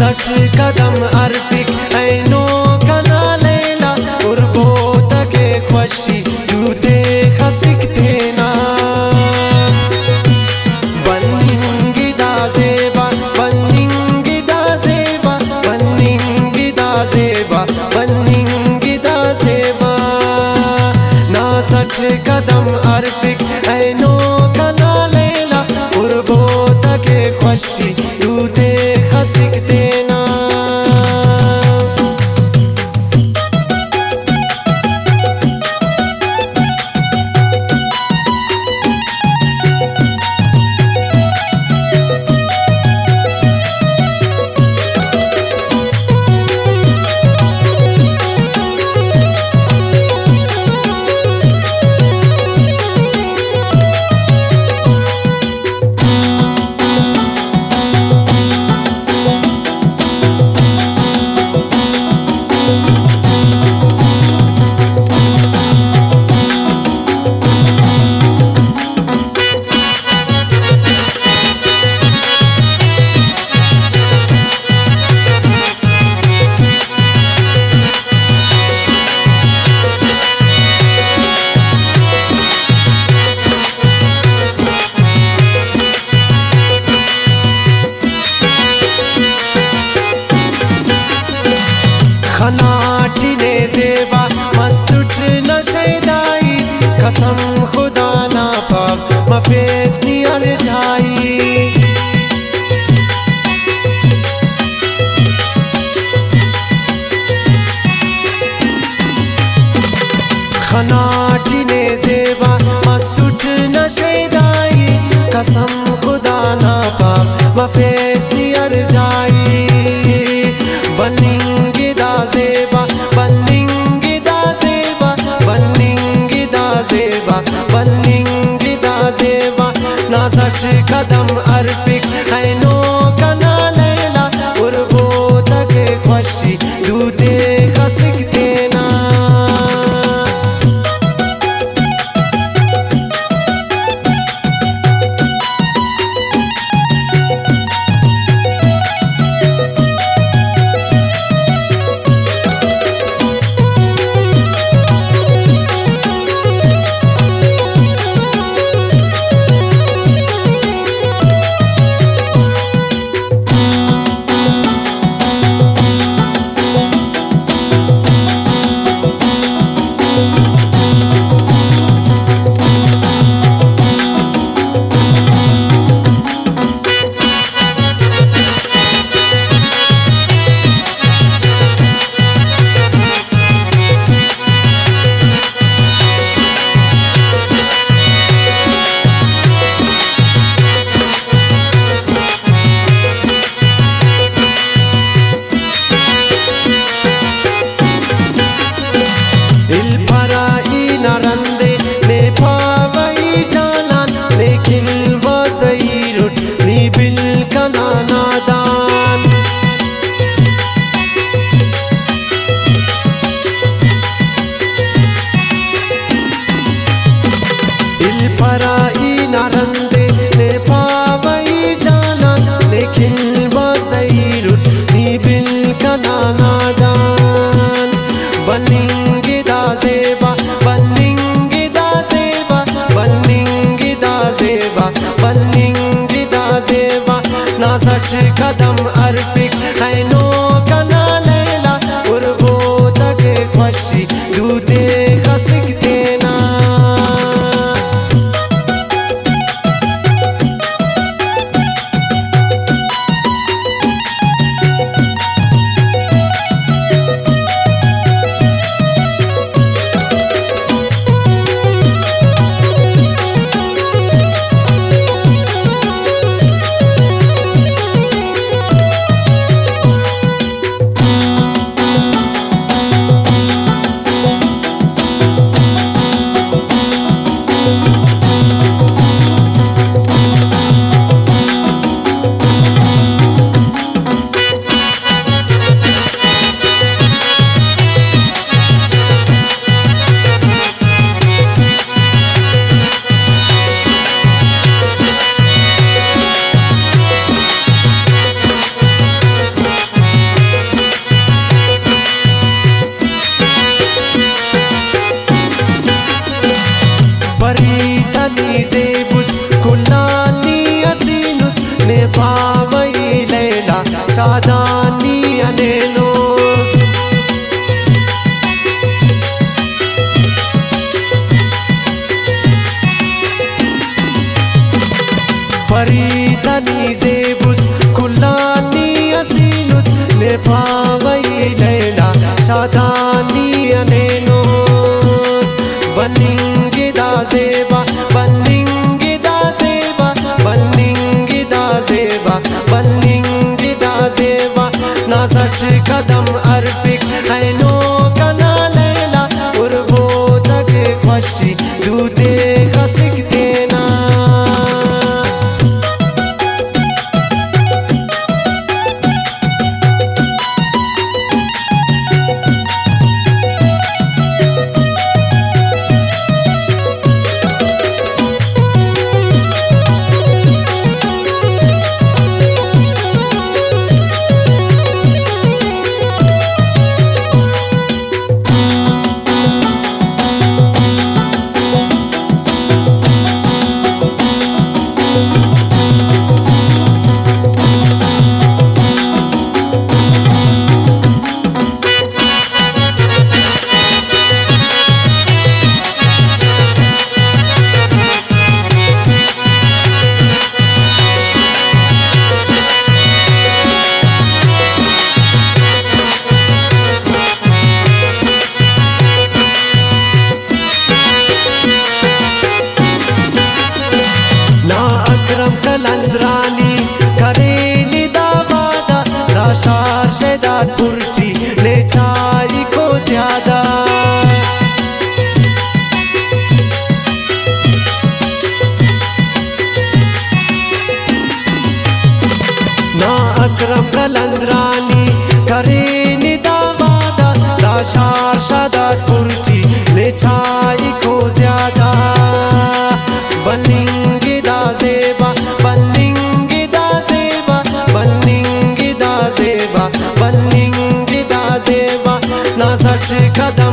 نازت قدم عرفك اینو کنا لیلا قربو تک خوشی دوده خسک تینا بنینگی دا زیبا بنینگی دا زیبا بنینگی دا زیبا بنینگی دا زیبا نازت قدم عرفك اینو کنا لیلا قربو تک خوشی دوده خسک تینا خناٹی نے زیبا مسوٹ نشیدائی قسم خدا نا پاک مفیز نی ارجائی خناٹی نے زیبا مسوٹ نشیدائی قسم خدا نا پاک مفیز نی ارجائی بنینگی دا زیبا بنینگی دا زیبا بنینگی دا زیبا بنینگی دا زیبا نازت قدم عرفك اینو کنا لیلا قربو تک خوشی دوده خسک تینا पराई नारंदे ने पावई जाना लेकिन बसई रुटनी बिल का नाना दान बनिंगी दा ज़ेबा बनिंगी दा ज़ेबा बनिंगी दा ज़ेबा बनिंगी दा ज़ेबा नाज़त कदम अरफिक ऐनो कना लैला उर्बो तक खुशी दूधे खसक देना शादानी अनेनोस फरीदनी ज़ेबुस कुल्लानी असीनुस नेफावई लैला शादानी अनेनोस बनिंगिदा ज़ेबा बनिंगिदा ज़ेबा बनिंगिदा ज़ेबा बनिंगिदा ज़ेबा नाज़ट कदम अरफिक ऐनो कना लैला उर्बो तक ख्वशी दूदे खसिक देना कलंद्रानी करे निदावादा राशार शेदात पुरची ले चाई को ज्यादा ना अकरम कलंद्रानी करे निदावादा राशार शेदात पुरची ले चाई को ज्यादा बनिंगिदा ज़ेबा बनिंगिदा ज़ेबा बनिंगिदा ज़ेबा बनिंगिदा ज़ेबा नाज़ट कदम